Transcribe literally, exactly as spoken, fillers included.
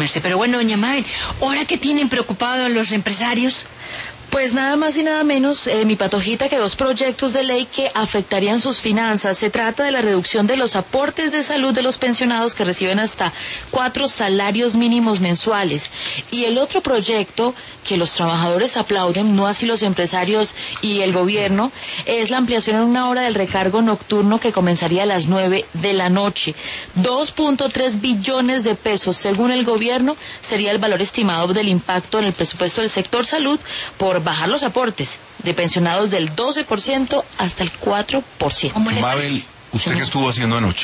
merced. Pero bueno, doña Mabel, ¿ahora qué tienen preocupados los empresarios? Pues nada más y nada menos, eh, mi patojita, que dos proyectos de ley que afectarían sus finanzas. Se trata de la reducción de los aportes de salud de los pensionados que reciben hasta cuatro salarios mínimos mensuales. Y el otro proyecto que los trabajadores aplauden, no así los empresarios y el gobierno, es la ampliación en una hora del recargo nocturno que comenzaría a las nueve de la noche. dos punto tres billones de pesos, según el gobierno, sería el valor estimado del impacto en el presupuesto del sector salud por bajar los aportes de pensionados del doce por ciento hasta el cuatro por ciento. Mabel, ¿usted qué estuvo haciendo anoche?